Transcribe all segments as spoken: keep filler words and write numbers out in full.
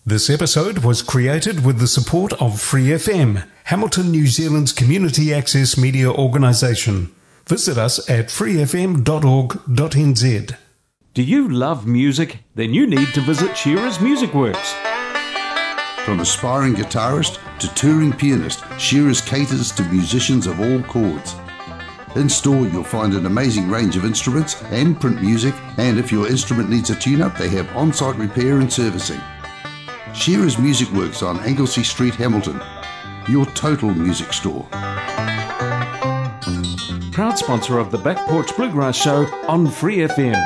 This episode was created with the support of Free F M, Hamilton, New Zealand's community access media organisation. Visit us at free f m dot org dot n z. Do you love music? Then you need to visit Shearer's Music Works. From aspiring guitarist to touring pianist, Shearer's caters to musicians of all chords. In store, you'll find an amazing range of instruments and print music, and if your instrument needs a tune-up, they have on-site repair and servicing. Shearer's Music Works on Anglesey Street, Hamilton, your total music store. Proud sponsor of the Back Porch Bluegrass Show on Free F M.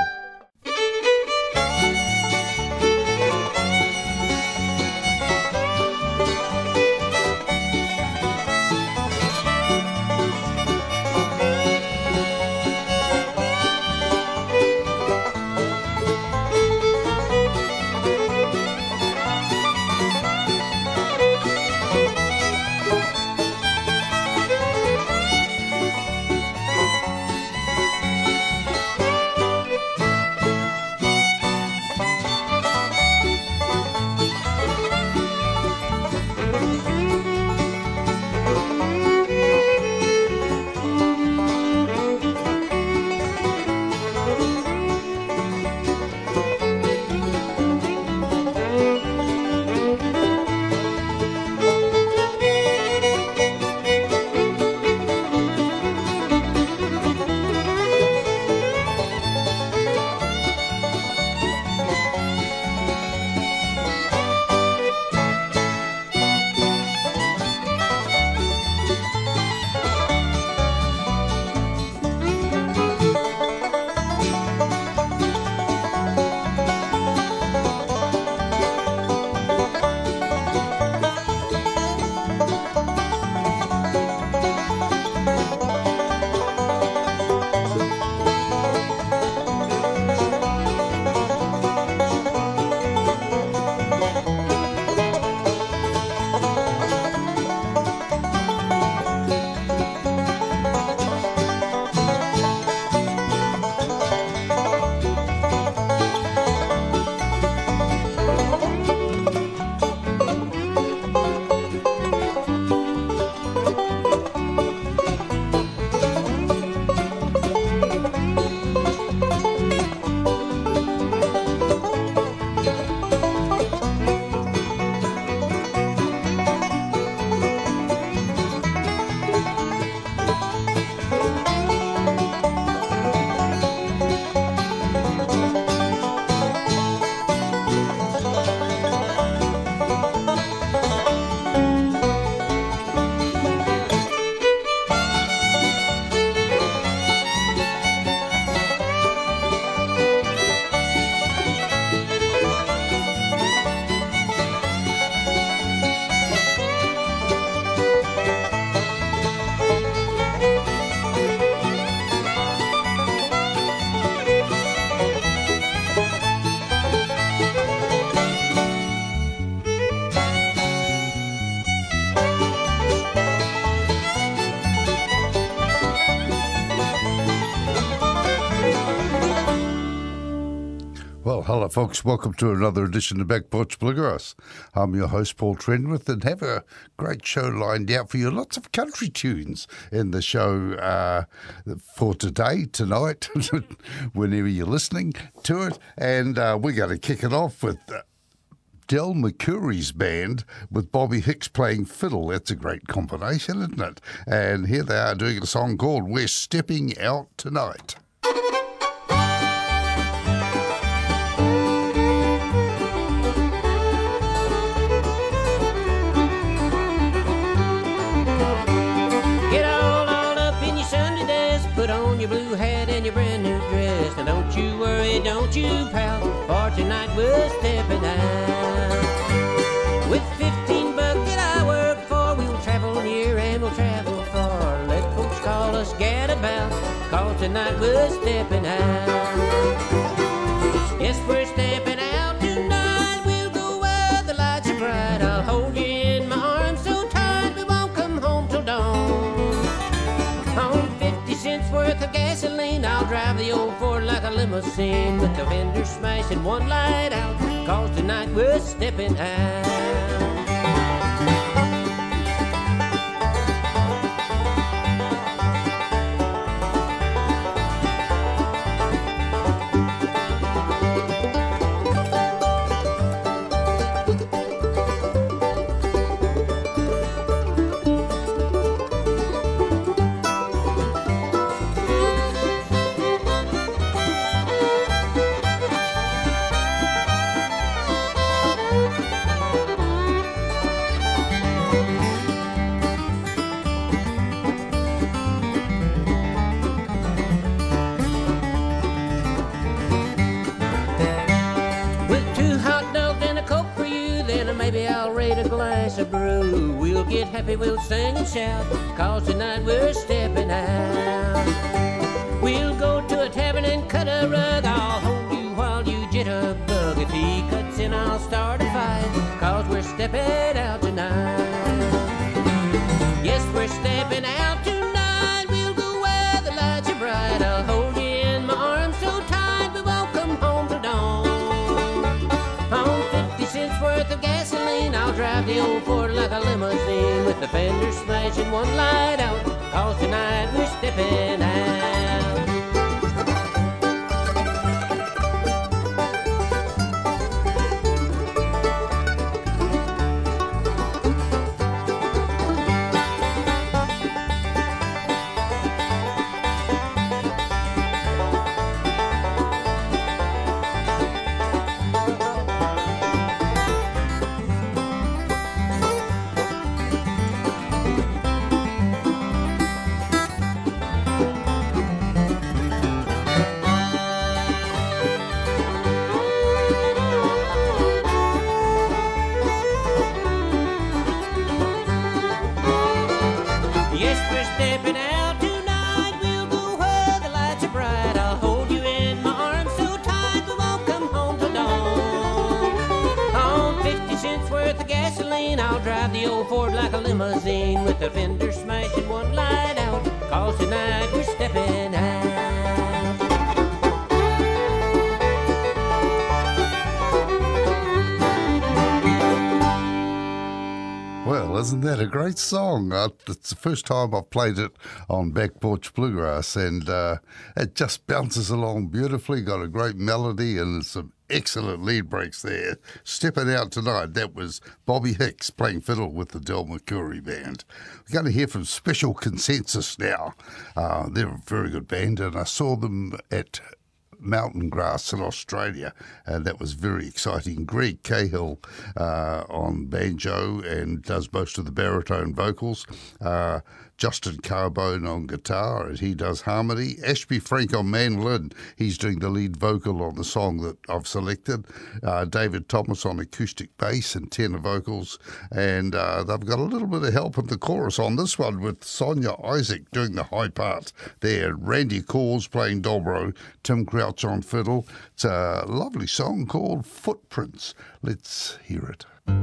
Hello, folks. Welcome to another edition of Back Porch Bluegrass. I'm your host, Paul Trenwith, and have a great show lined out for you. Lots of country tunes in the show uh, for today, tonight, whenever you're listening to it. And uh, we're going to kick it off with uh, Del McCoury's band with Bobby Hicks playing fiddle. That's a great combination, isn't it? And here they are doing a song called We're Stepping Out Tonight. Put on your blue hat and your brand new dress. Now don't you worry, don't you, pal, for tonight we're stepping out. With fifteen bucks that I work for, we'll travel near and we'll travel far. Let folks call us gadabout, 'cause tonight we're stepping out. Yes, we're stepping out tonight. We'll go where the lights are bright. I'll hold you in my arms so tight we won't come home till dawn. On fifty cents worth of gasoline, I'll drive the old Ford like a limousine, with the vendor smashing one light out, 'cause tonight we're stepping out. Brew. We'll get happy, we'll sing and shout, 'cause tonight we're stepping out. We'll go to a tavern and cut a rug. I'll hold you while you jitterbug. If he cuts in, I'll start a fight, 'cause we're stepping out tonight. Yes, we're stepping out tonight. We'll go where the lights are bright. I'll hold you in my arms so tight we won't come home till dawn. On fifty cents worth of gasoline, I'll drive the old Ford like a limousine, with the fenders smashing one light out, 'cause tonight we're stepping out. I'll drive the old Ford like a limousine, with the fender smashing one light out, 'cause tonight we're stepping out. Well, isn't that a great song? Uh, it's the first time I've played it on Back Porch Bluegrass, and uh, it just bounces along beautifully, got a great melody and some excellent lead breaks there. Stepping Out Tonight, that was Bobby Hicks playing fiddle with the Del McCoury Band. We're going to hear from Special Consensus now. Uh, they're a very good band, and I saw them at Mountain Grass in Australia, and that was very exciting. Greg Cahill uh, on banjo and does most of the baritone vocals. Uh, Justin Carbone on guitar, and he does harmony. Ashby Frank on mandolin, he's doing the lead vocal on the song that I've selected. Uh, David Thomas on acoustic bass and tenor vocals, and uh, they've got a little bit of help in the chorus on this one with Sonia Isaac doing the high part there. Randy Cause playing dobro, Tim Crouch on fiddle. It's a lovely song called Footprints. Let's hear it.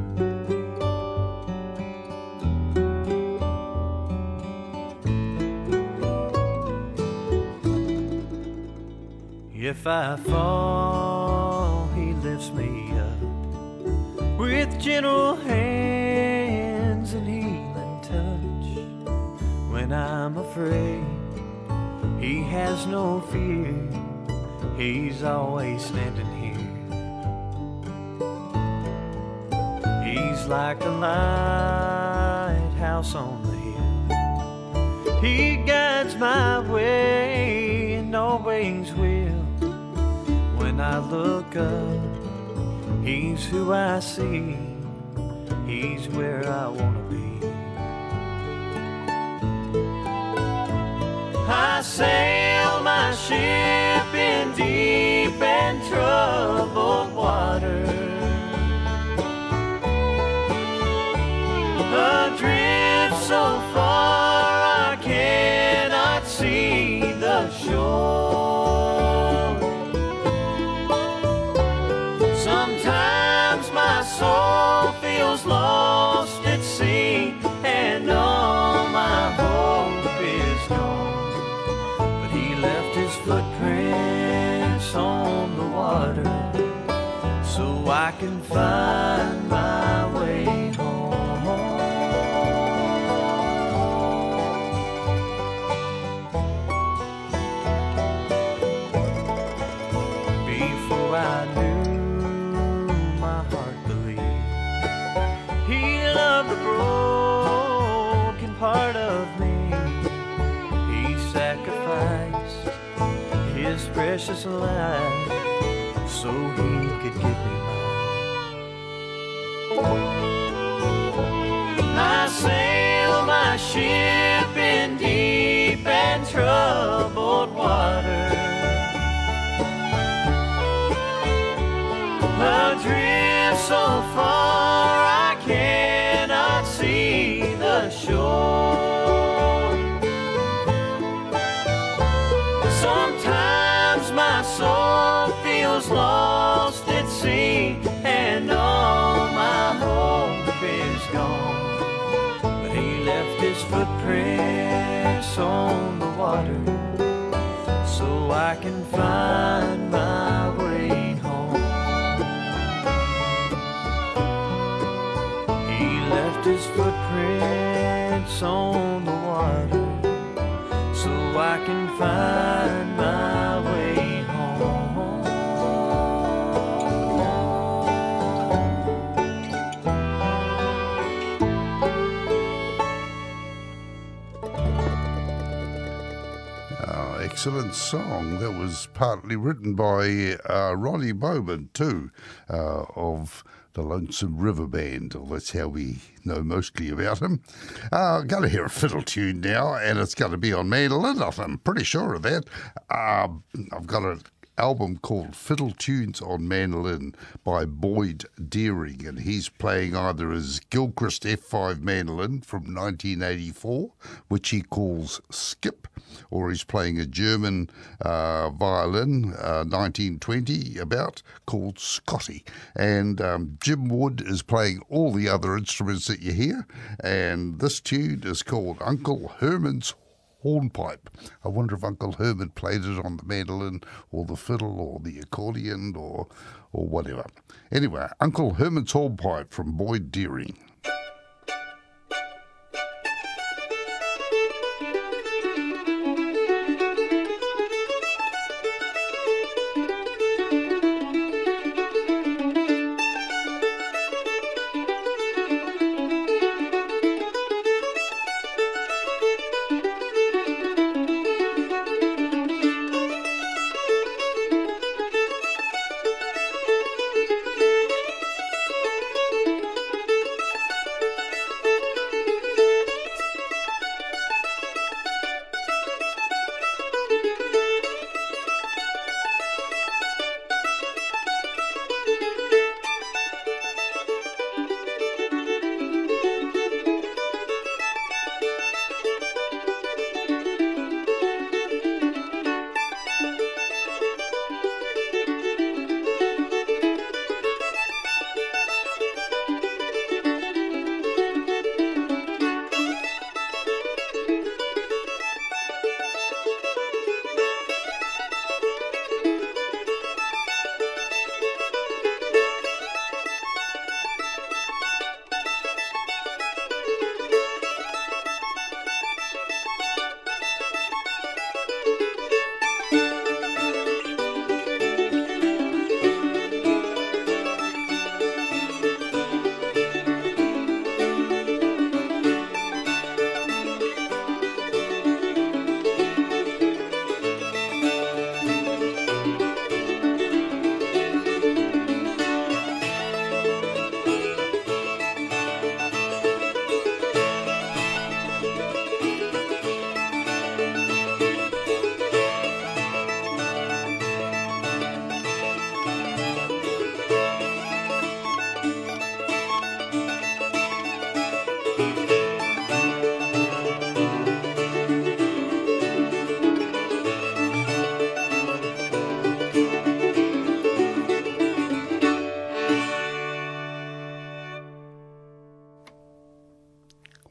If I fall, he lifts me up with gentle hands and healing touch. When I'm afraid, he has no fear. He's always standing here. He's like a lighthouse on the hill. He guides my way and always will. When I look up, he's who I see. He's where I want to be. I sail my ship in deep and troubled water, adrift so far I cannot see the shore. Sometimes my soul feels lost at sea, and all my hope is gone. But he left his footprints on the water, so I could find my way home. Before I knew, my heart believed He loved the broken part of me. He sacrificed His precious life so He could give me mine. I sail my ship in deep and troubled water, adrift so far I cannot see the shore. Sometimes my soul feels lost at sea, and all my hope is gone. But He left His footprints on the water, so I can find my way home. He left His footprints on the water, so I can find my way home. Oh, excellent song. That was partly written by uh, Ronnie Bowman too, uh, of the Lonesome River Band, or that's how we know mostly about him. Uh, I'm going to hear a fiddle tune now, and it's going to be on mandolin. I'm pretty sure of that. Uh, I've got an album called Fiddle Tunes on Mandolin by Boyd Deering, and he's playing either his Gilchrist F five mandolin from nineteen eighty-four, which he calls Skip, or he's playing a German uh, violin, uh, nineteen twenty about, called Scotty. And um, Jim Wood is playing all the other instruments that you hear, and this tune is called Uncle Herman's Hornpipe. I wonder if Uncle Herman played it on the mandolin or the fiddle or the accordion or or whatever. Anyway, Uncle Herman's Hornpipe from Boyd Deering.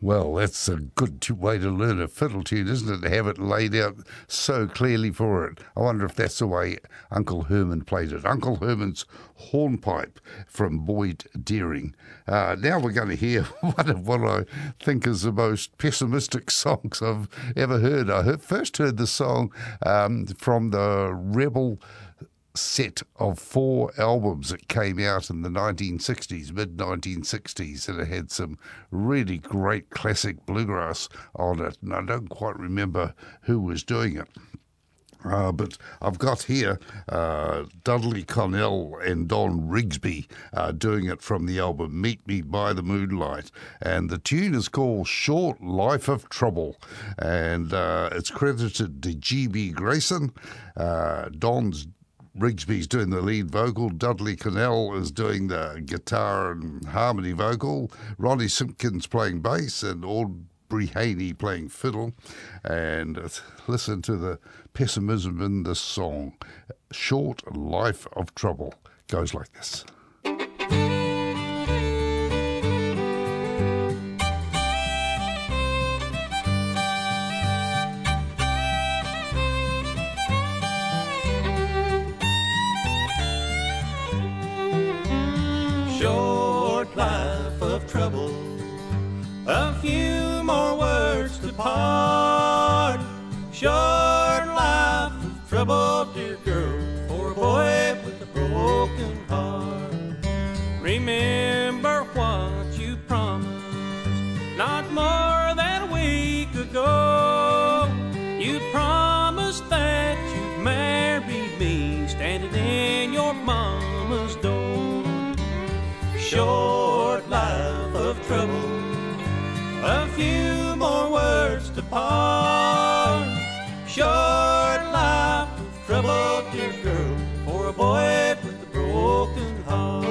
Well, that's a good t- way to learn a fiddle tune, isn't it? To have it laid out so clearly for it. I wonder if that's the way Uncle Herman played it. Uncle Herman's Hornpipe from Boyd Deering. Uh, now we're going to hear one of what I think is the most pessimistic songs I've ever heard. I heard, first heard the song um, from the Rebel set of four albums that came out in the nineteen sixties, mid nineteen sixties, and it had some really great classic bluegrass on it, and I don't quite remember who was doing it. Uh, but I've got here uh, Dudley Connell and Don Rigsby uh, doing it from the album Meet Me by the Moonlight. And the tune is called Short Life of Trouble. And uh, it's credited to G B Grayson. Uh, Don's Rigsby's doing the lead vocal. Dudley Connell is doing the guitar and harmony vocal. Ronnie Simpkins playing bass, and Aubrey Haney playing fiddle. And uh, listen to the pessimism in this song. Short Life of Trouble goes like this. Short life of trouble, a few more words to part. Short life of trouble, dear girl, for a boy with a broken heart. Remember what you promised not more than a week ago. You promised that you'd marry me, standing in your mama's door. Short life of trouble, a few more words to part. Short life of trouble, dear girl, for a boy with a broken heart.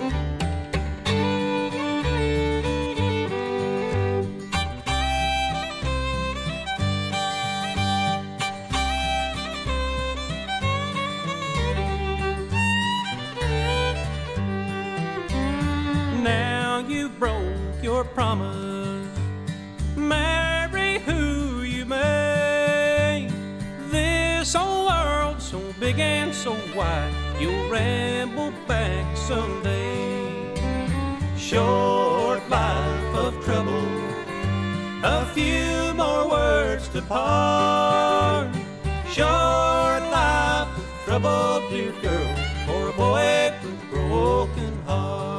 Now you broke your promise, marry who you may. This old world so big and so wide, you'll ramble back someday. Short life of trouble, a few more words to part. Short life of trouble, dear girl, for a boy with a broken heart.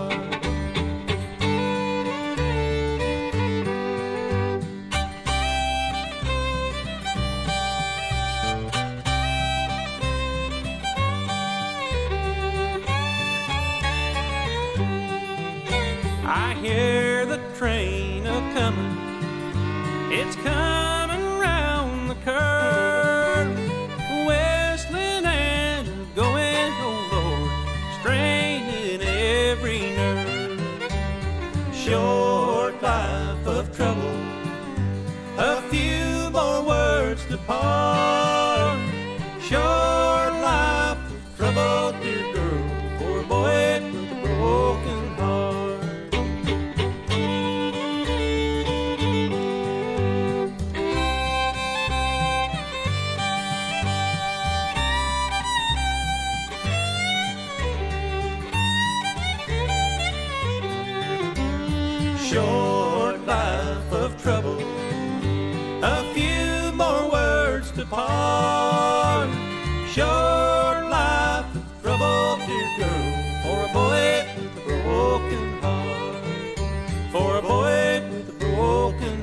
I hear the train a-comin', it's comin' round the curve, whistling and going, oh Lord, straining every nerve. Short life of trouble, a few more words to part. Short life of trouble, dear girl, for a boy with a broken heart. Short life of trouble, a few more words to part. Short life of trouble, dear girl, for a boy with a broken heart. For a boy with a broken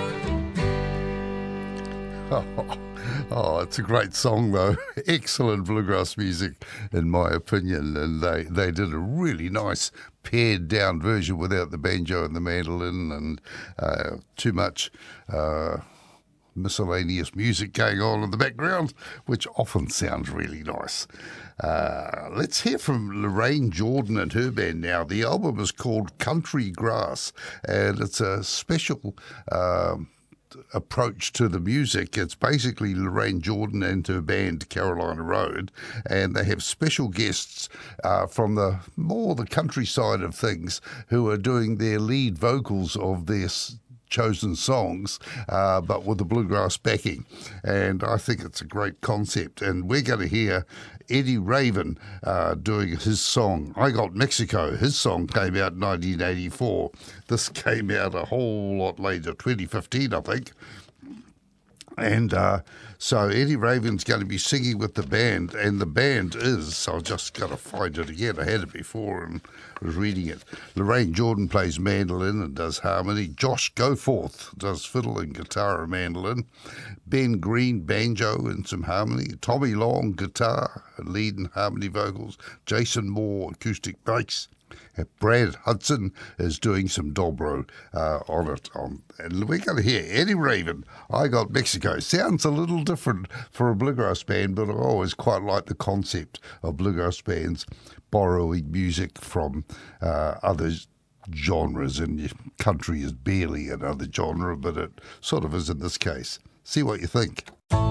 heart. Oh, oh, it's a great song, though. Excellent bluegrass music, in my opinion. And they, they did a really nice pared down version without the banjo and the mandolin and uh, too much uh, miscellaneous music going on in the background, which often sounds really nice. Uh, let's hear from Lorraine Jordan and her band now. The album is called Country Grass, and it's a special Um, approach to the music. It's basically Lorraine Jordan and her band Carolina Road, and they have special guests uh, from the more the countryside of things who are doing their lead vocals of their chosen songs, uh, but with the bluegrass backing. And I think it's a great concept. And we're going to hear Eddie Raven uh, doing his song, I Got Mexico. His song came out in nineteen eighty-four. This came out a whole lot later, twenty fifteen, I think. And uh, so Eddie Raven's going to be singing with the band, and the band is, I've just got to find it again, I had it before and was reading it. Lorraine Jordan plays mandolin and does harmony. Josh Goforth does fiddle and guitar and mandolin. Ben Green, banjo and some harmony. Tommy Long, guitar and lead and harmony vocals. Jason Moore, acoustic bass. Brad Hudson is doing some dobro uh, on it. On, and we're going to hear Eddie Raven, I Got Mexico. Sounds a little different for a bluegrass band, but I always quite like the concept of bluegrass bands borrowing music from uh, other genres, and country is barely another genre, but it sort of is in this case. See what you think.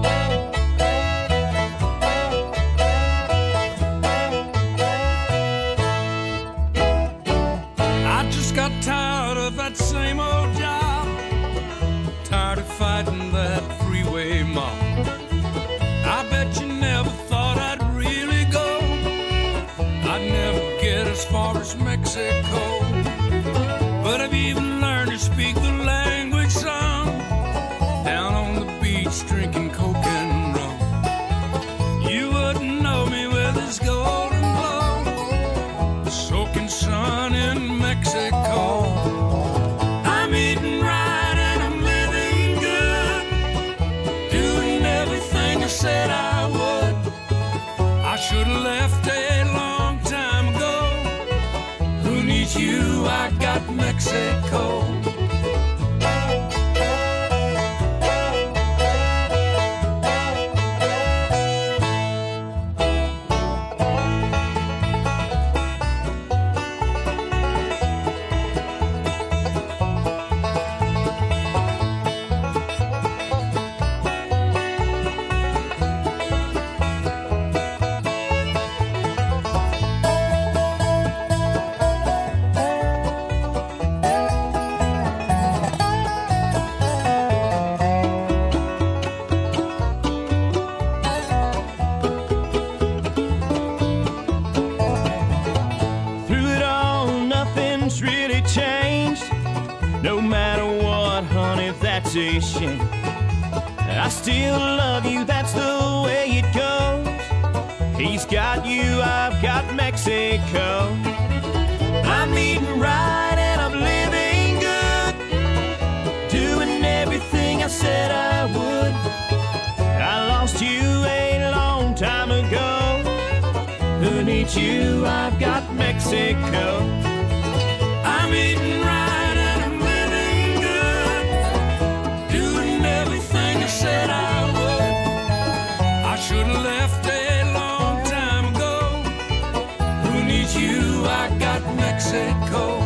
Got tired of that same old job, tired of fighting that freeway mob. I bet you never thought I'd really go, I'd never get as far as Mexico. But I've even learned to speak the language some, down on the beach drinking coke and rum. You wouldn't know me with this golden glow, the soaking sun in Mexico. I'm eating right and I'm living good, doing everything I said I would. I should have left a long time ago. Who needs you? I got Mexico. I still love you, that's the way it goes. He's got you, I've got Mexico. I'm eating right and I'm living good, doing everything I said I would. I lost you a long time ago. Who needs you? I've got Mexico. I'm eating right. Said I would. I should have left a long time ago. Who needs you? I got Mexico.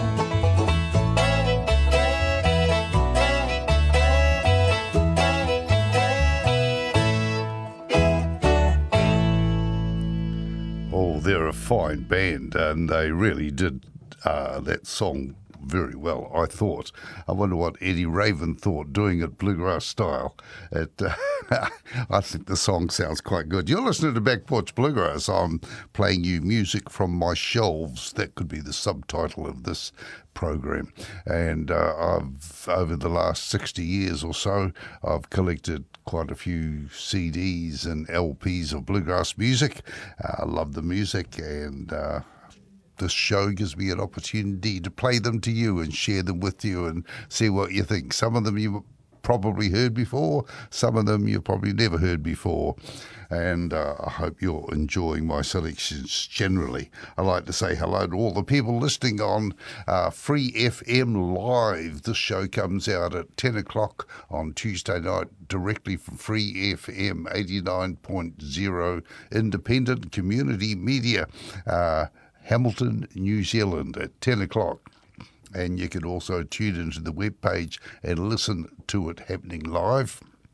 Oh, they're a fine band, and they really did uh, that song very well, I thought. I wonder what Eddie Raven thought, doing it bluegrass style. It, uh, I think the song sounds quite good. You're listening to Back Porch Bluegrass. I'm playing you music from my shelves. That could be the subtitle of this program. And uh, I've, over the last sixty years or so, I've collected quite a few C Ds and L Ps of bluegrass music. Uh, I love the music, and uh, this show gives me an opportunity to play them to you and share them with you and see what you think. Some of them you probably heard before, some of them you probably never heard before, and uh, I hope you're enjoying my selections generally. I'd like to say hello to all the people listening on uh, Free F M Live. This show comes out at ten o'clock on Tuesday night directly from Free F M eighty-nine point zero independent community media. Uh, Hamilton, New Zealand at ten o'clock. And you can also tune into the webpage and listen to it happening live.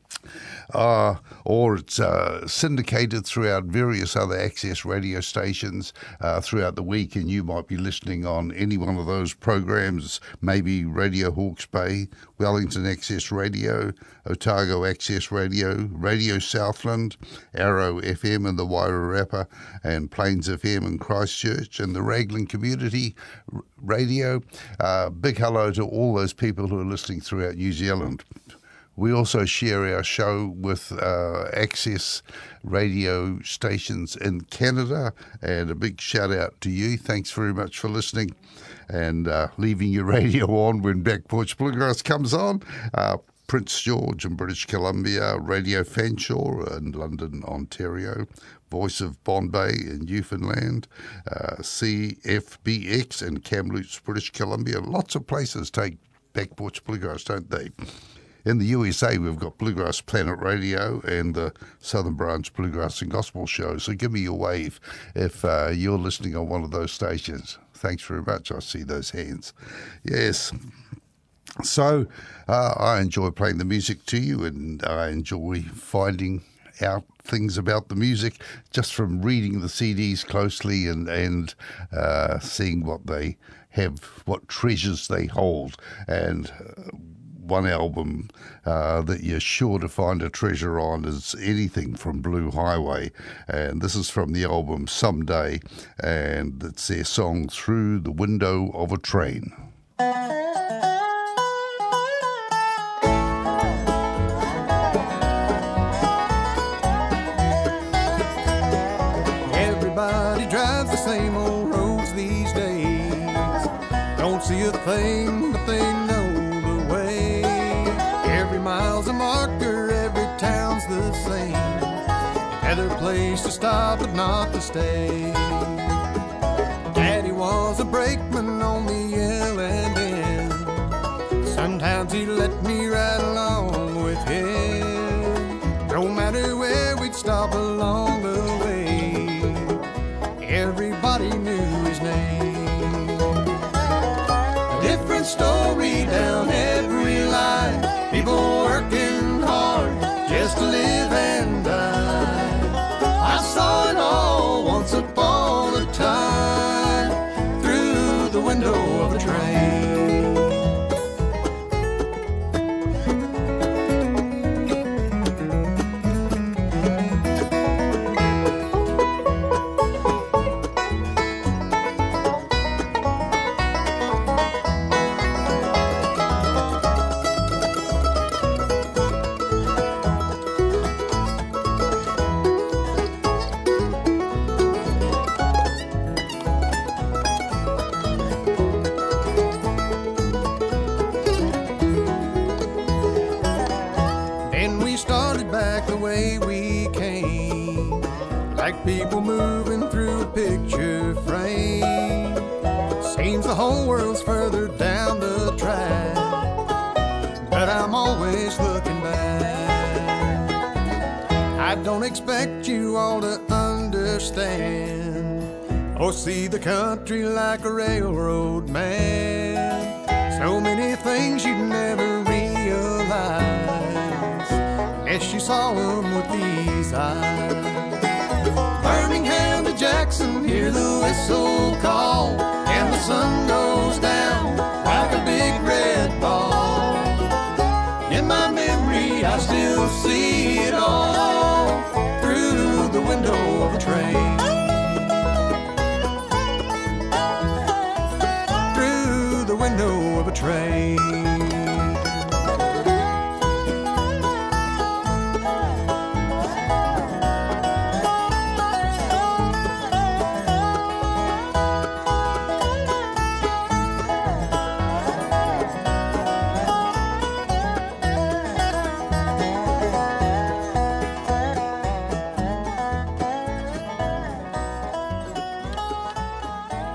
Uh, or it's uh, syndicated throughout various other access radio stations uh, throughout the week, and you might be listening on any one of those programs, maybe Radio Hawke's Bay, Wellington Access Radio, Otago Access Radio, Radio Southland, Arrow F M in the Wairarapa, and Plains F M in Christchurch, and the Raglan Community Radio. Uh, big hello to all those people who are listening throughout New Zealand. We also share our show with uh, Access radio stations in Canada, and a big shout out to you. Thanks very much for listening and uh, leaving your radio on when Back Porch Bluegrass comes on. Uh, Prince George in British Columbia, Radio Fanshawe in London, Ontario, Voice of Bombay in Newfoundland, uh, C F B X in Kamloops, British Columbia. Lots of places take Back Porch Bluegrass, don't they? In the U S A, we've got Bluegrass Planet Radio and the Southern Branch Bluegrass and Gospel Show. So give me your wave if uh, you're listening on one of those stations. Thanks very much. I see those hands. Yes. So uh, I enjoy playing the music to you, and I enjoy finding out things about the music just from reading the C Ds closely and, and uh, seeing what they have, what treasures they hold. And uh, one album uh, that you're sure to find a treasure on is anything from Blue Highway, and this is from the album Someday, and it's their song Through the Window of a Train. Everybody drives the same old roads these days, don't see a thing but they know miles a marker, every town's the same. Another place to stop but not to stay. Daddy was a brakeman on the L and N. Sometimes he let me ride along with him. No matter where we'd stop along the way, everybody knew his name. A different story down every line. People working hard just to live and die. I saw it all once upon a time through the window of a train. People moving through a picture frame. Seems the whole world's further down the track, but I'm always looking back. I don't expect you all to understand or see the country like a railroad man. So many things you'd never realize unless you saw them with these eyes. Birmingham to Jackson, hear the whistle call, and the sun goes down like a big red ball. In my memory, I still see it all through the window of a train. Through the window of a train.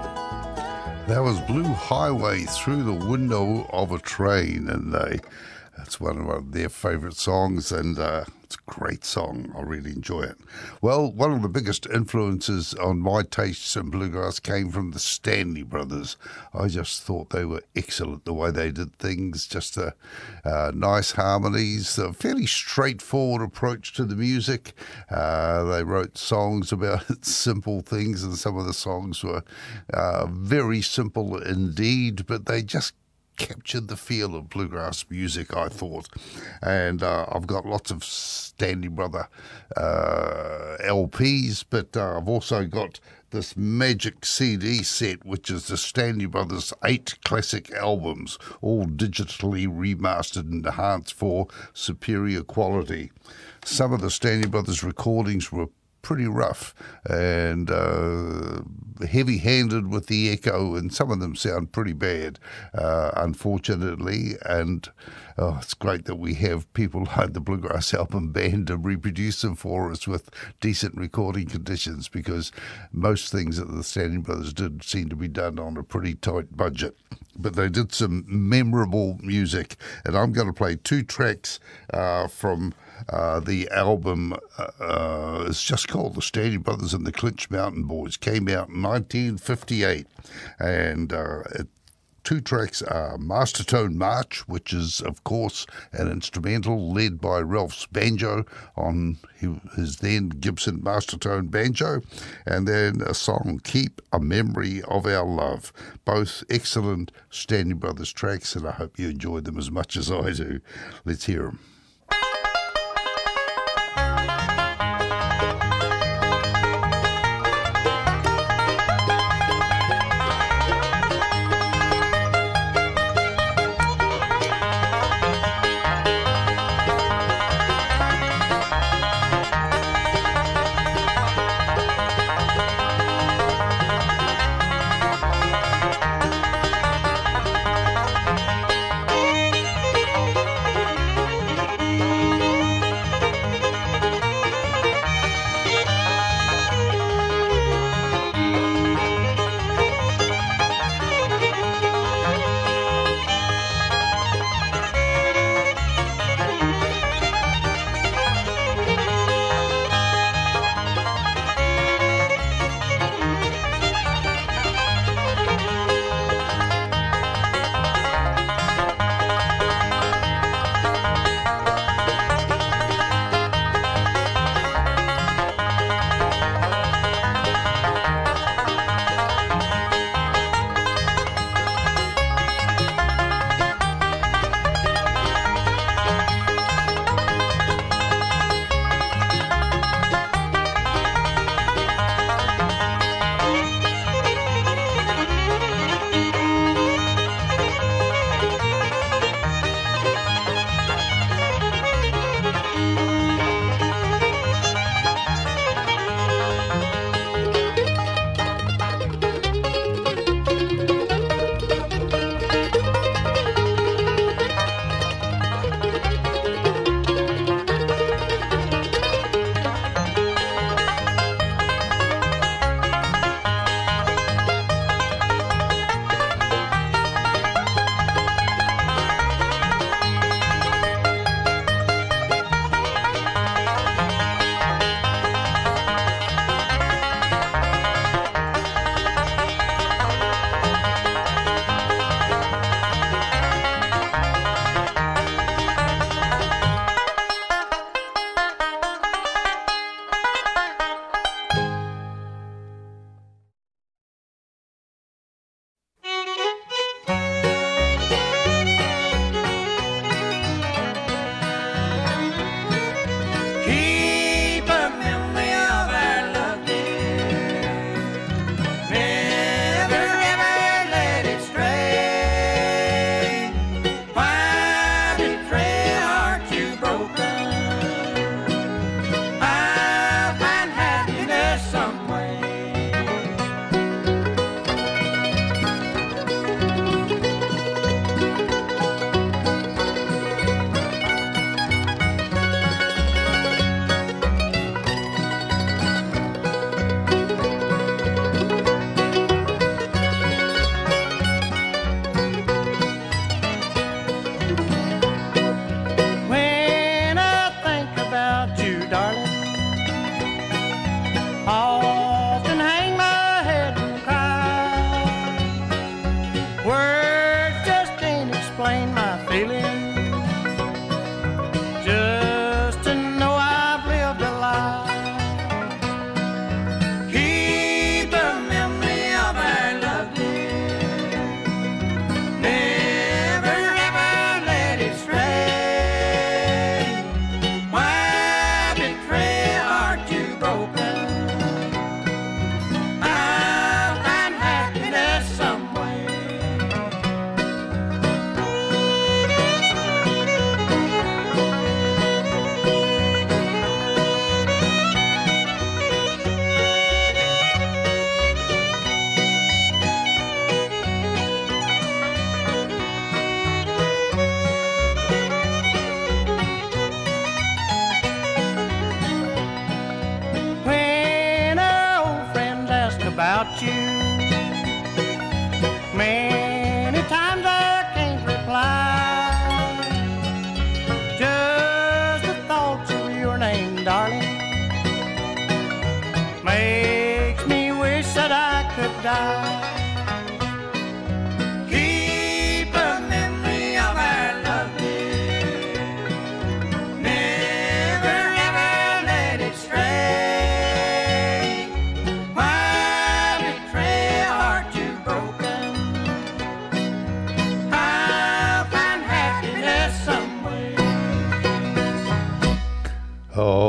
That was Blue Highway, Through the Window of a Train, and they It's one of, one of their favourite songs, and uh, it's a great song. I really enjoy it. Well, one of the biggest influences on my tastes in bluegrass came from the Stanley Brothers. I just thought they were excellent, the way they did things, just a, uh, nice harmonies, a fairly straightforward approach to the music. Uh, they wrote songs about simple things, and some of the songs were uh, very simple indeed, but they just captured the feel of bluegrass music, I thought. And uh, I've got lots of Stanley Brother uh, L Ps, but uh, I've also got this magic C D set, which is the Stanley Brothers eight classic albums, all digitally remastered and enhanced for superior quality. Some of the Stanley Brothers recordings were pretty rough and uh, heavy-handed with the echo, and some of them sound pretty bad, uh, unfortunately. And oh, it's great that we have people like the Bluegrass Album Band to reproduce them for us with decent recording conditions, because most things that the Stanley Brothers did seem to be done on a pretty tight budget. But they did some memorable music, and I'm going to play two tracks uh, from Uh, the album. Uh, it's just called The Stanley Brothers and the Clinch Mountain Boys. Came out in nineteen fifty-eight, and uh, it, two tracks are Mastertone March, which is, of course, an instrumental led by Ralph's banjo on his then Gibson Mastertone banjo, and then a song, Keep a Memory of Our Love. Both excellent Stanley Brothers tracks, and I hope you enjoyed them as much as I do. Let's hear them.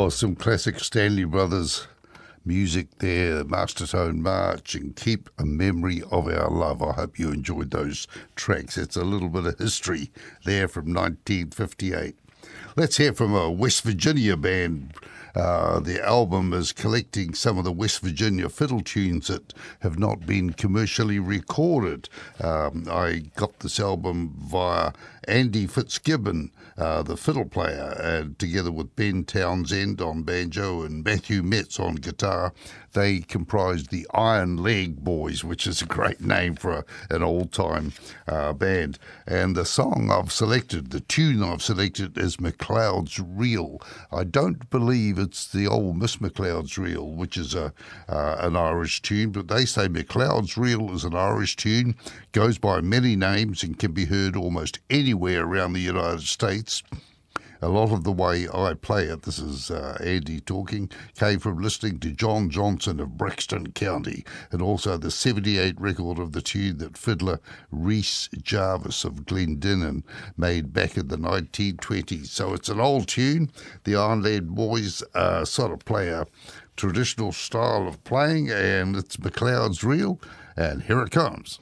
Oh, some classic Stanley Brothers music there, Master Tone March and Keep a Memory of Our Love. I hope you enjoyed those tracks. It's a little bit of history there from nineteen fifty-eight. Let's hear from a West Virginia band. Uh, the album is collecting some of the West Virginia fiddle tunes that have not been commercially recorded. Um, I got this album via Andy Fitzgibbon, uh, the fiddle player, uh, together with Ben Townsend on banjo and Matthew Metz on guitar. They comprised the Iron Leg Boys, which is a great name for a, an old-time uh, band. And the song I've selected, the tune I've selected is McLeod's Reel. I don't believe it's the old Miss McLeod's Reel, which is a uh, an Irish tune, but they say McLeod's Reel is an Irish tune, goes by many names and can be heard almost anywhere around the United States. A lot of the way I play it, this is uh, Andy talking, came from listening to John Johnson of Braxton County, and also the seventy-eight record of the tune that fiddler Rhys Jarvis of Glendinning made back in the nineteen twenties. So it's an old tune. The Iron Leg Boys uh, sort of play a traditional style of playing, and it's McLeod's Reel, and here it comes.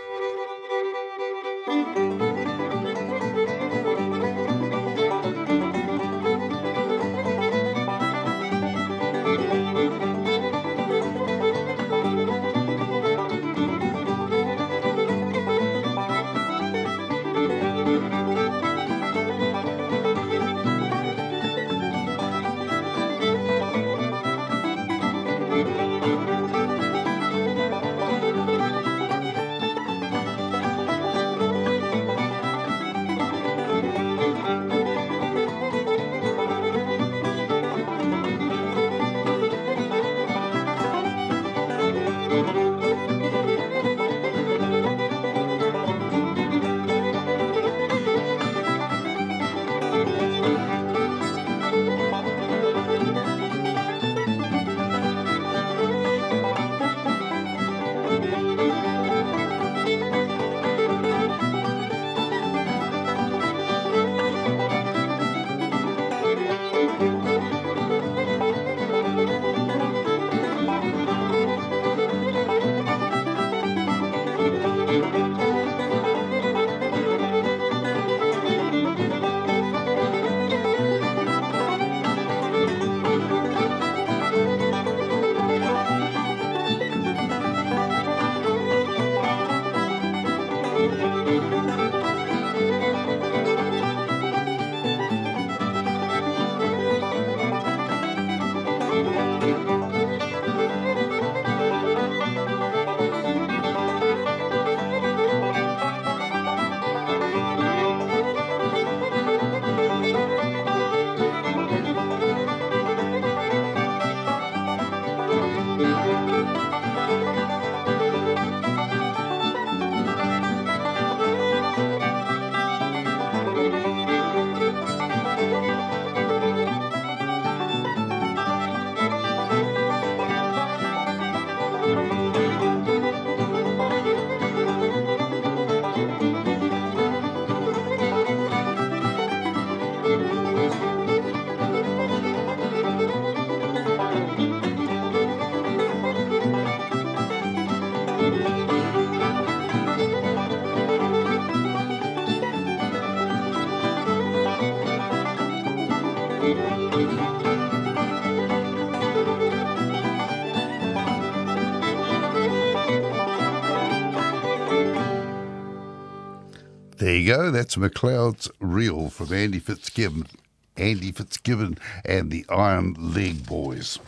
There you go. That's McLeod's Reel from Andy Fitzgibbon, Andy Fitzgibbon and the Iron Leg Boys.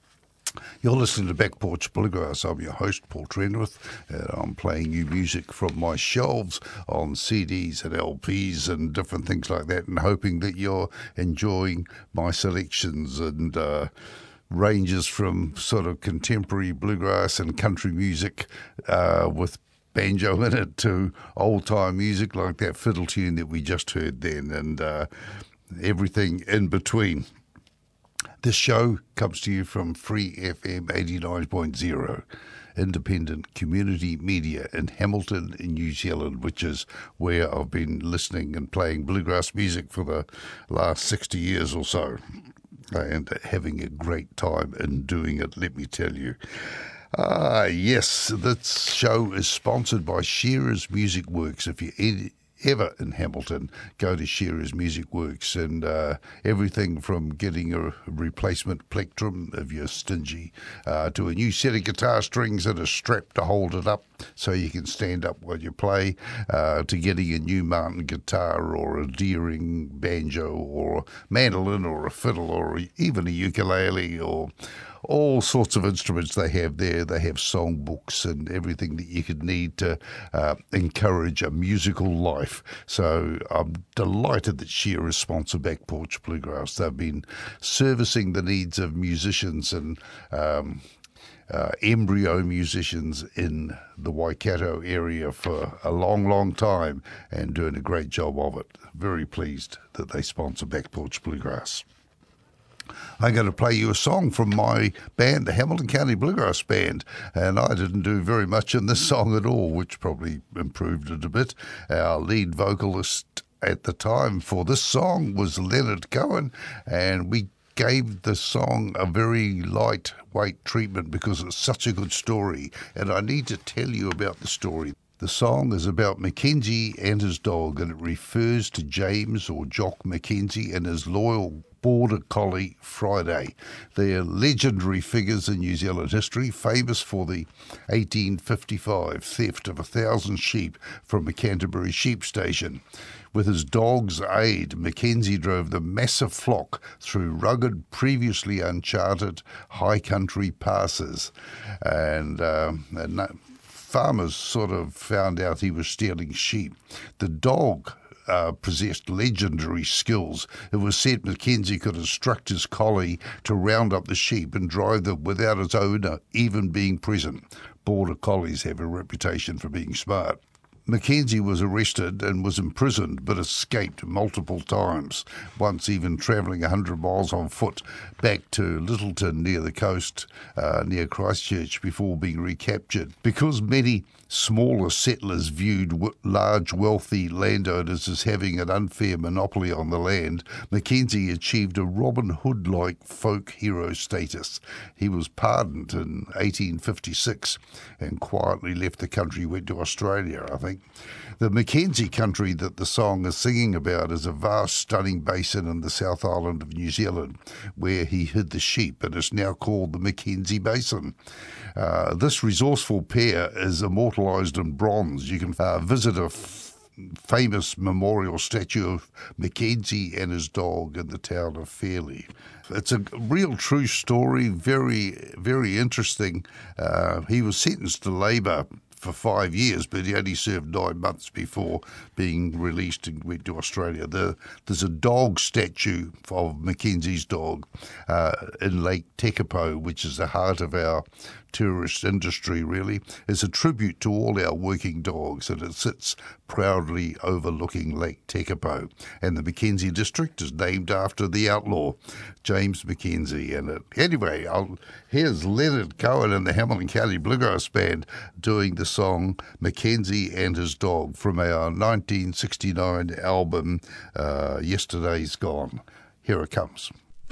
You're listening to Back Porch Bluegrass. I'm your host, Paul Trenwith, and I'm playing you music from my shelves on C Ds and L Ps and different things like that, and hoping that you're enjoying my selections and uh, ranges from sort of contemporary bluegrass and country music uh, with banjo in it to old-time music like that fiddle tune that we just heard then, and uh, everything in between. This show comes to you from Free F M eighty-nine point zero, independent community media in Hamilton, in New Zealand, which is where I've been listening and playing bluegrass music for the last sixty years or so. and having a great time in doing it, let me tell you. Ah, yes, this show is sponsored by Shearer's Music Works. If you ever in Hamilton, go to Shearer's Music Works, and uh, everything from getting a replacement plectrum if you're stingy, uh, to a new set of guitar strings and a strap to hold it up so you can stand up while you play, uh, to getting a new Martin guitar or a Deering banjo or a mandolin or a fiddle or even a ukulele or all sorts of instruments they have there. They have songbooks and everything that you could need to uh, encourage a musical life. So I'm delighted that Shearers sponsor Back Porch Bluegrass. They've been servicing the needs of musicians and um, uh, embryo musicians in the Waikato area for a long, long time and doing a great job of it. Very pleased that they sponsor Back Porch Bluegrass. I'm going to play you a song from my band, the Hamilton County Bluegrass Band, and I didn't do very much in this song at all, which probably improved it a bit. Our lead vocalist at the time for this song was Leonard Cohen, and we gave the song a very lightweight treatment because it's such a good story, and I need to tell you about the story. The song is about Mackenzie and his dog, and it refers to James or Jock Mackenzie and his loyal Border Collie Friday. They are legendary figures in New Zealand history, famous for the eighteen fifty-five theft of a thousand sheep from a Canterbury sheep station. With his dog's aid, Mackenzie drove the massive flock through rugged, previously uncharted high country passes, and, um, and farmers sort of found out he was stealing sheep. The dog Uh, possessed legendary skills. It was said Mackenzie could instruct his collie to round up the sheep and drive them without its owner even being present. Border collies have a reputation for being smart. Mackenzie was arrested and was imprisoned, but escaped multiple times, once even travelling one hundred miles on foot back to Littleton near the coast, uh, near Christchurch, before being recaptured. Because many smaller settlers viewed w- large wealthy landowners as having an unfair monopoly on the land, Mackenzie achieved a Robin Hood-like folk hero status. He was pardoned in eighteen fifty-six and quietly left the country, went to Australia, I think. The Mackenzie country that the song is singing about is a vast, stunning basin in the South Island of New Zealand where he hid the sheep, and is now called the Mackenzie Basin. Uh, this resourceful pair is immortalised in bronze. You can uh, visit a f- famous memorial statue of Mackenzie and his dog in the town of Fairlie. It's a real true story, very, very interesting. Uh, he was sentenced to labour for five years, but he only served nine months before being released and went to Australia. The, there's a dog statue of Mackenzie's dog uh, in Lake Tekapo, which is the heart of our tourist industry, really. It's a tribute to all our working dogs, and it sits proudly overlooking Lake Tekapo. And the Mackenzie district is named after the outlaw, James Mackenzie. And it, anyway, I'll, here's Leonard Cohen and the Hamilton County Bluegrass Band doing the song Mackenzie and His Dog from our nineteen sixty-nine album, uh, Yesterday's Gone. Here it comes.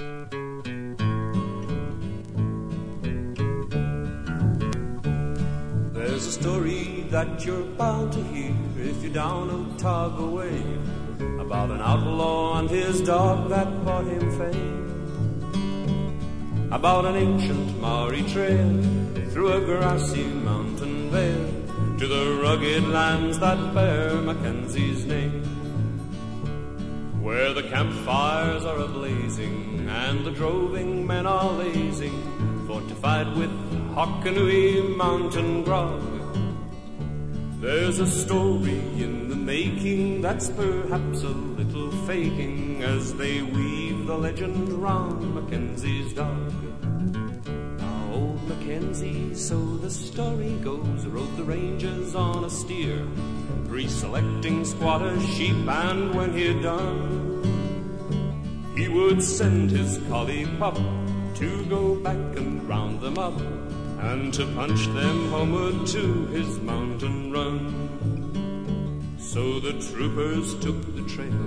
There's a story that you're bound to hear if you're down Otago way, about an outlaw and his dog that brought him fame, about an ancient Maori trail through a grassy mountain vale to the rugged lands that bear Mackenzie's name, where the campfires are a-blazing and the droving men are lazing, fortified with Hokanui mountain grog. There's a story in the making that's perhaps a little faking, as they weave the legend round Mackenzie's dog. Now old Mackenzie, so the story goes, rode the ranges on a steer, pre-selecting squatter sheep, and when he'd done, he would send his collie pup to go back and round them up, and to punch them homeward to his mountain run. So the troopers took the trail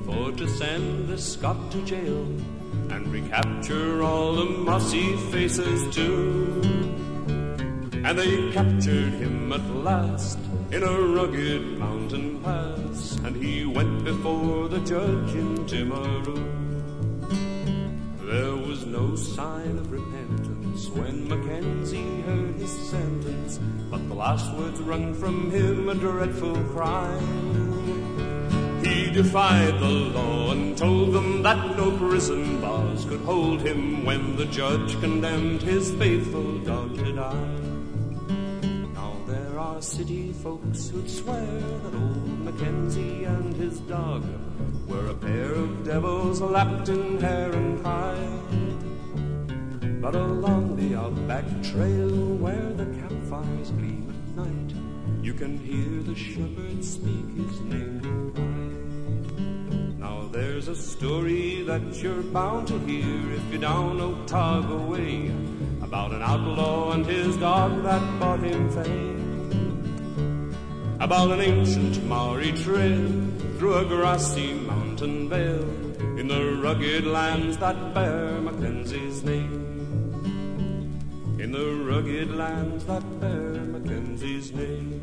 for to send the Scot to jail and recapture all the mossy faces too. And they captured him at last in a rugged mountain pass, and he went before the judge in Timaru. There was no sign of repentance when Mackenzie heard his sentence, but the last words wrung from him a dreadful cry. He defied the law and told them that no prison bars could hold him when the judge condemned his faithful dog to die. Now there are city folks who'd swear that old Mackenzie and his dog were a pair of devils lapped in hair and hide. But along the outback trail where the campfires gleam at night, you can hear the shepherd speak his name in pride. Now there's a story that you're bound to hear if you're down Otago way, about an outlaw and his dog that bought him fame, about an ancient Maori trail through a grassy mountain vale in the rugged lands that bear Mackenzie's name. In the rugged lands that bear Mackenzie's name.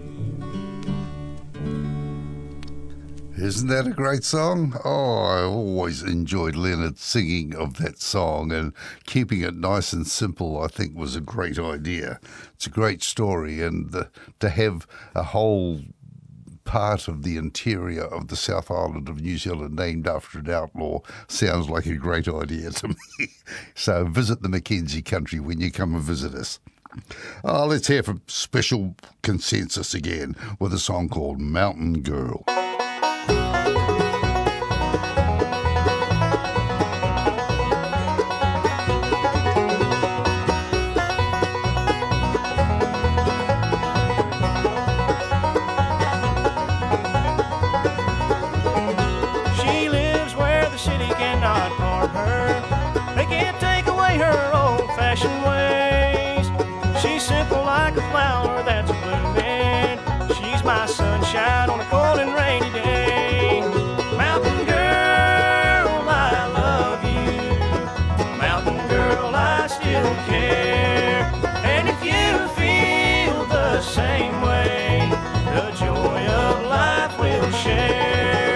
Isn't that a great song? Oh, I always enjoyed Leonard singing of that song, and keeping it nice and simple I think was a great idea. It's a great story, and the, to have a whole part of the interior of the South Island of New Zealand named after an outlaw sounds like a great idea to me. So visit the Mackenzie country when you come and visit us. Oh, let's hear from Special Consensus again with a song called Mountain Girl. Ways. She's simple like a flower that's blooming. She's my sunshine on a cold and rainy day. Mountain girl, I love you. Mountain girl, I still care. And if you feel the same way, the joy of life we'll share.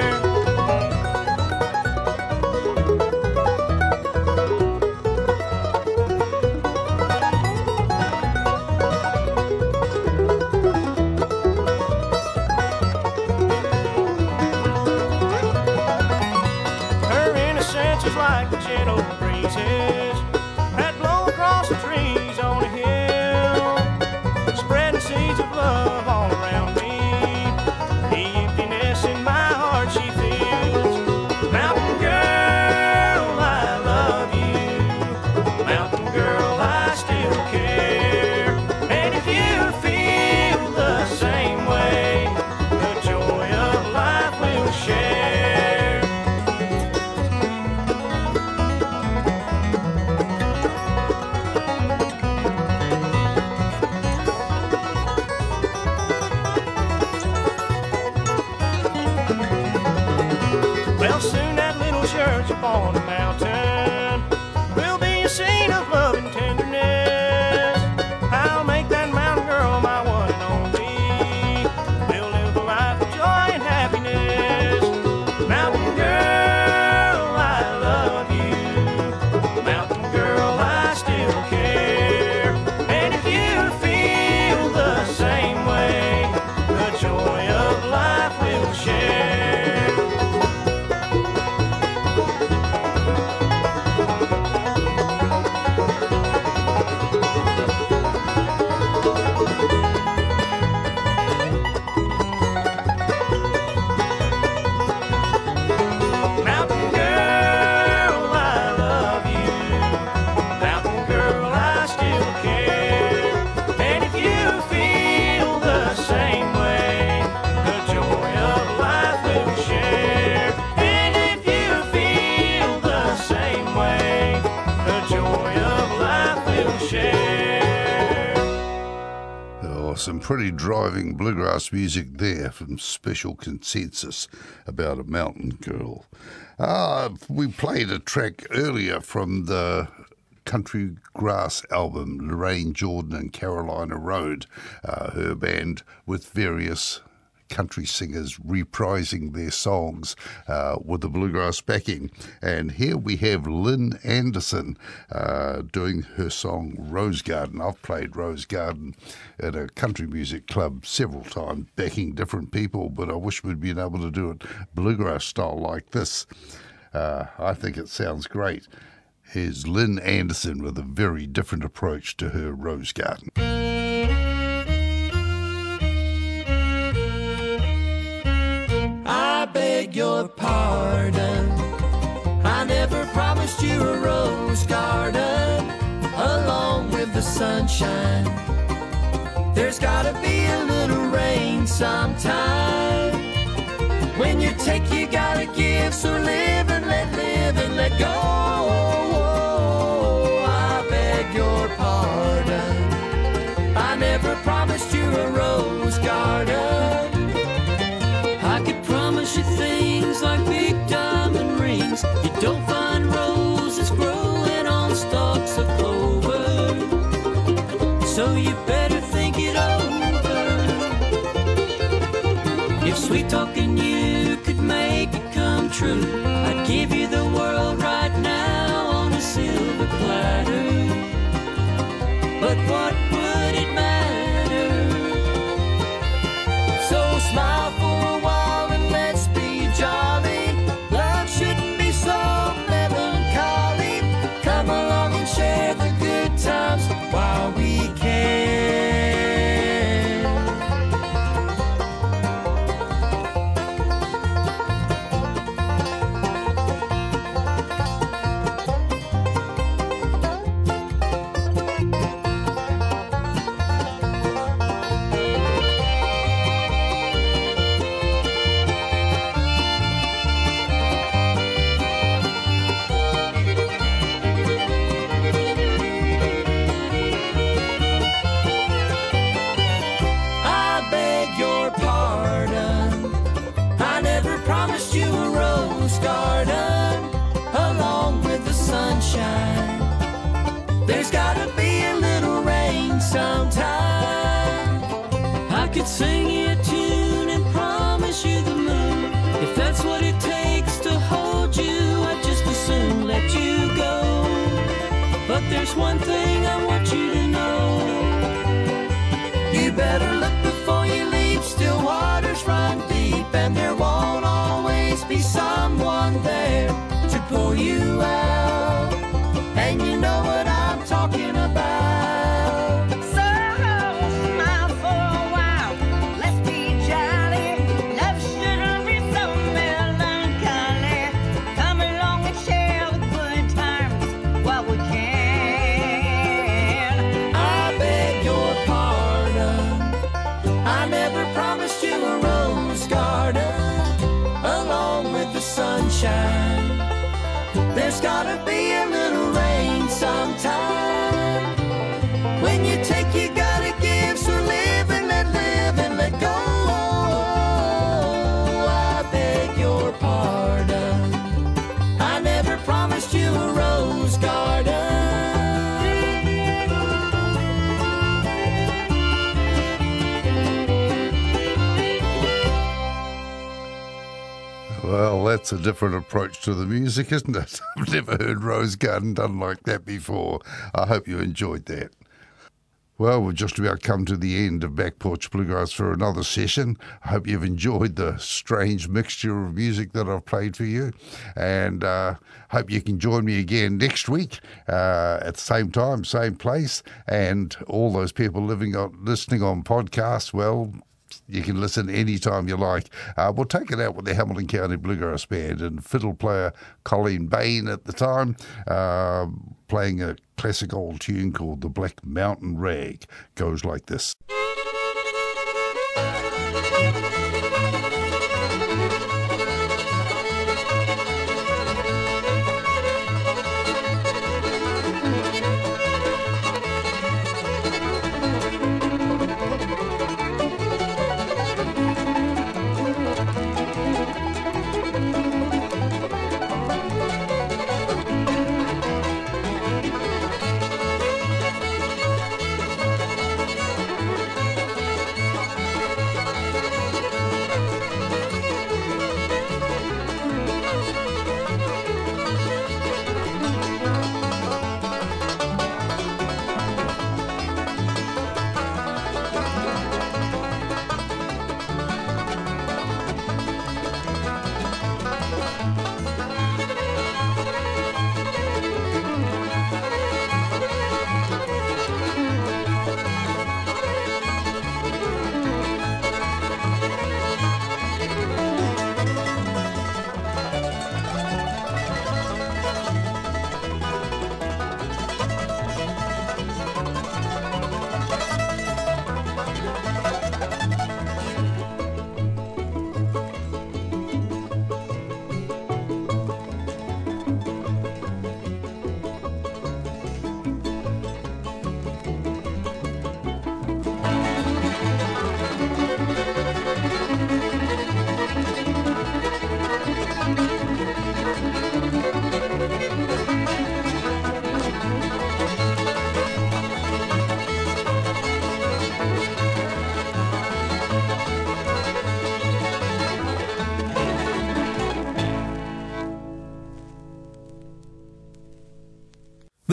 Like the gentle breezes that blow across the trees on a hill, spreading seeds of love all around me. The emptiness in my heart she feels. Mountain girl, I love you. Mountain girl, I still care. And if you feel the same way, the joy of life we'll share. Well, soon that little church upon the mountain will be a scene of love and tenderness. I'll make that mountain girl my one and only. We'll live a life of joy and happiness. Mountain girl, I love you. Mountain girl, I still care. And if you feel the same way, the joy of life we'll share. some pretty driving bluegrass music there from Special Consensus about a mountain girl. Uh, we played a track earlier from the Country Grass album, Lorraine Jordan and Carolina Road, uh, her band with various country singers reprising their songs uh, with the bluegrass backing. And here we have Lynn Anderson uh, doing her song Rose Garden. I've played Rose Garden at a country music club several times, backing different people, but I wish we'd been able to do it bluegrass style like this. Uh, I think it sounds great. Here's Lynn Anderson with a very different approach to her Rose Garden. I beg your pardon, I never promised you a rose garden along with the sunshine. There's gotta be a little rain sometime. When you take, you gotta give, so live and let live and let go. I beg your pardon, I never promised you a rose garden. I could promise you things like big diamond rings. You don't find roses growing on stalks of clover, so you better think it over. If sweet talking you could make it come true, I'd give you the world right now on a silver platter. But what would it matter? So smile for a while and let's be jolly. Love shouldn't be so melancholy. Come along and share the good times while we can. There's gotta be a little rain sometime. I could sing you a tune and promise you the moon. If that's what it takes to hold you, I'd just as soon let you go. But there's one thing I want you to know. You better look before you leave. Still waters run deep, and there won't always be someone there to pull you out. And you know what I'm talking about. So smile for a while, let's be jolly. Love shouldn't be so melancholy. Come along and share the good times while we can. I beg your pardon, I never promised you a rose garden along with the sunshine. There's gotta be a little rain sometime. When you take, you gotta give, so live and let live and let go. I beg your pardon, I never promised you a rose garden. Well, that's a different approach to the music, isn't it? I've never heard Rose Garden done like that before. I hope you enjoyed that. Well, we've just about come to the end of Back Porch Bluegrass for another session. I hope you've enjoyed the strange mixture of music that I've played for you. And uh, hope you can join me again next week uh, at the same time, same place. And all those people living on, listening on podcasts, well, you can listen anytime you like. Uh, we'll take it out with the Hamilton County Bluegrass Band and fiddle player Colleen Bain at the time, uh, playing a classic old tune called The Black Mountain Rag. Goes like this.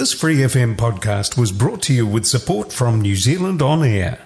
This Free F M podcast was brought to you with support from New Zealand On Air.